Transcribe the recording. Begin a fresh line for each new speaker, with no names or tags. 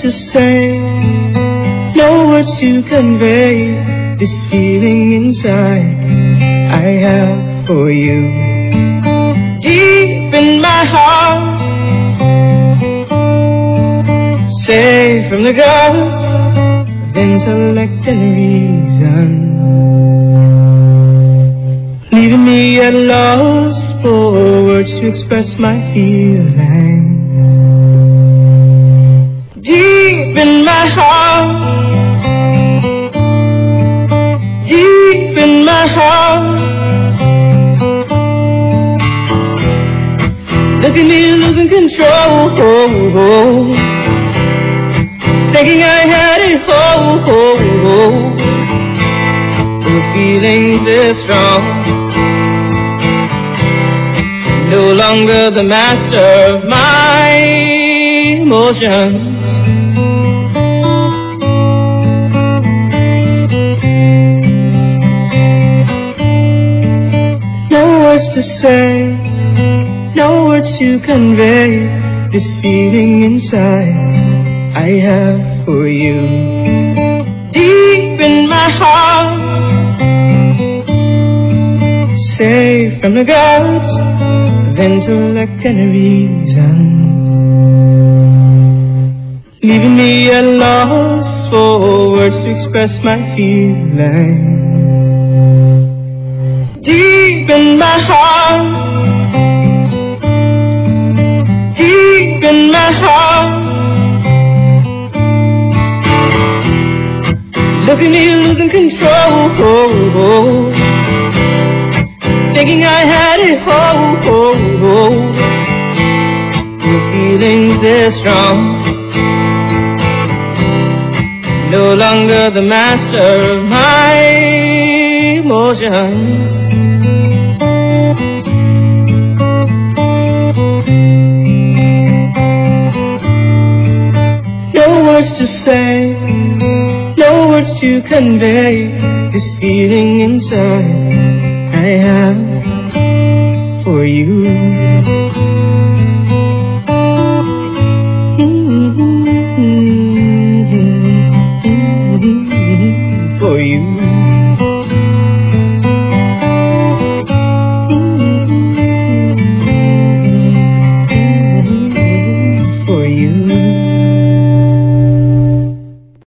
to say, no words to convey this feeling inside I have for you. Deep in my heart, safe from the guts of intellect and reason, leaving me at loss for words to express my feelings. Deep in my heart, deep in my heart, look at me losing control, thinking I had it whole, the feelings this strong, no longer the master of my emotions. No words to say, no words to convey this feeling inside I have for you. Deep in my heart, safe from the guts of intellect and reason, leaving me at loss for words to express my feelings. Deep in my heart, deep in my heart, look at me losing control, thinking I had it whole, the feelings this strong, no longer the master of my emotions. No words to say, no words to convey this feeling inside I have for you.